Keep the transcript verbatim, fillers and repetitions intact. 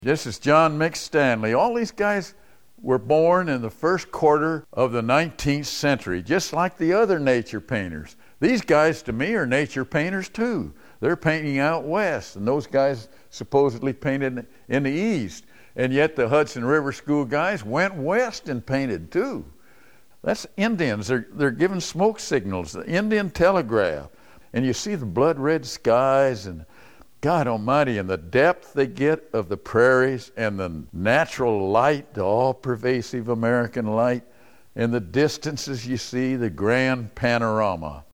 This is John Mick Stanley. All these guys were born in the first quarter of the nineteenth century, just like the other nature painters. These guys, to me, are nature painters too. They're painting out west, and those guys supposedly painted in the east. And yet the Hudson River School guys went west and painted too. That's Indians. They're, they're giving smoke signals, the Indian telegraph. And you see the blood-red skies and God Almighty, and the depth they get of the prairies and the natural light, the all-pervasive American light, and the distances you see, the grand panorama.